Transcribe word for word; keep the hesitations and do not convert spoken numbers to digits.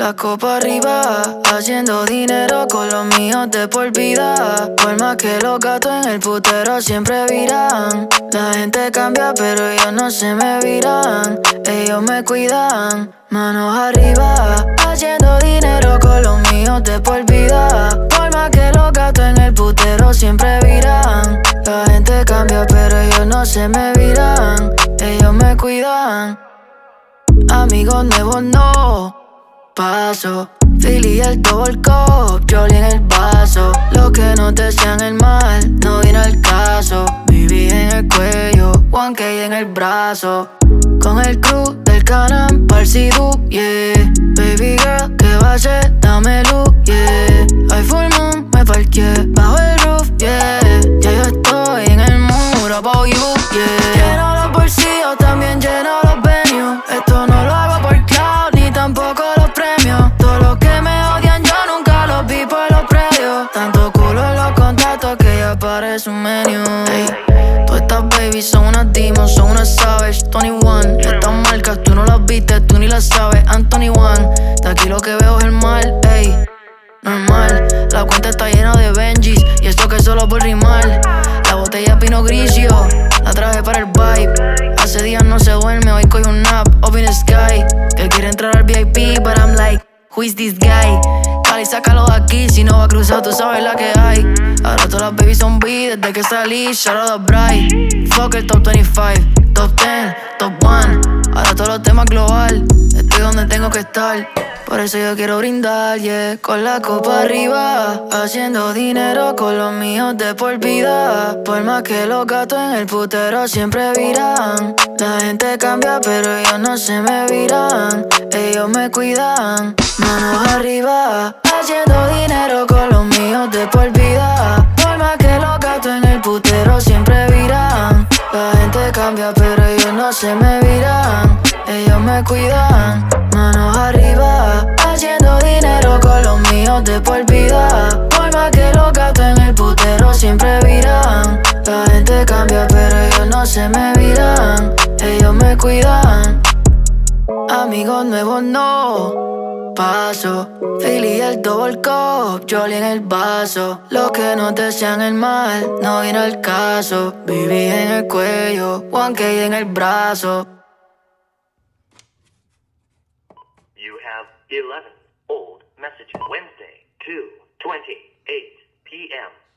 la copa arriba, haciendo dinero con los míos de por vida. Por más que los gatos en el putero siempre viran. La gente cambia pero ellos no se me viran. Ellos me cuidan, manos arriba, haciendo dinero con los míos de por vida. Por más que los gatos en el putero siempre viran. La gente cambia pero ellos no se me viran. Ellos me cuidan. Amigos nuevos no paso, Philly el double cup, Jolly en el vaso. Los que no desean el mal, no viene al caso. Viví en el cuello, one K en el brazo. Con el crew del Canam pa'l Sidú, yeah. Baby girl, ¿qué va a ser? Dame luz, yeah. Hay full moon, me parqué bajo el roof, yeah. Ya yo estoy en el muro, about you, yeah. Lleno los bolsillos, también lleno los venues. Esto no lo hago por cloud, ni tampoco los premios. Todos los que me odian yo nunca los vi por los predios. Tanto culo en los contactos que ya parece un menú. Hey, todas estas babies son unas demons, son unas savage. Tony One, estas marcas tú no las viste, tú ni las sabes. Anthony One, de aquí lo que veo es el mal, ey. Normal, la cuenta está llena de Benjis y esto que es solo por rimar. La botella Pinot Grigio, la traje para el vibe. Hace días no se duerme, hoy coge un nap, up in the sky. Que quiere entrar al V I P, but I'm like, who is this guy? Cali, sácalo de aquí, si no va a cruzar tú sabes la que hay. Ahora todas las babies son B, desde que salí, shout out a Bright. Fuck el top veinticinco, top diez, top uno. Ahora todos los temas global, estoy donde tengo que estar. Por eso yo quiero brindar, yeah. Con la copa arriba, haciendo dinero con los míos de por vida. Por más que los gatos en el putero siempre viran. La gente cambia pero ellos no se me viran. Ellos me cuidan, manos arriba, haciendo dinero con los míos de por vida. Por más que los gatos en el putero siempre viran. La gente cambia pero ellos no se me viran. Ellos me cuidan, manos arriba, haciendo dinero con los míos de por vida. Por más que los gatos en el putero siempre viran. La gente cambia pero ellos no se me viran. Ellos me cuidan. Amigos nuevos no paso, Philly el double cup, Jolly en el vaso. Los que no desean el mal, no viene al caso. Viví en el cuello, one K en el brazo. You have eleven old messages. Wednesday, two twenty-eight p m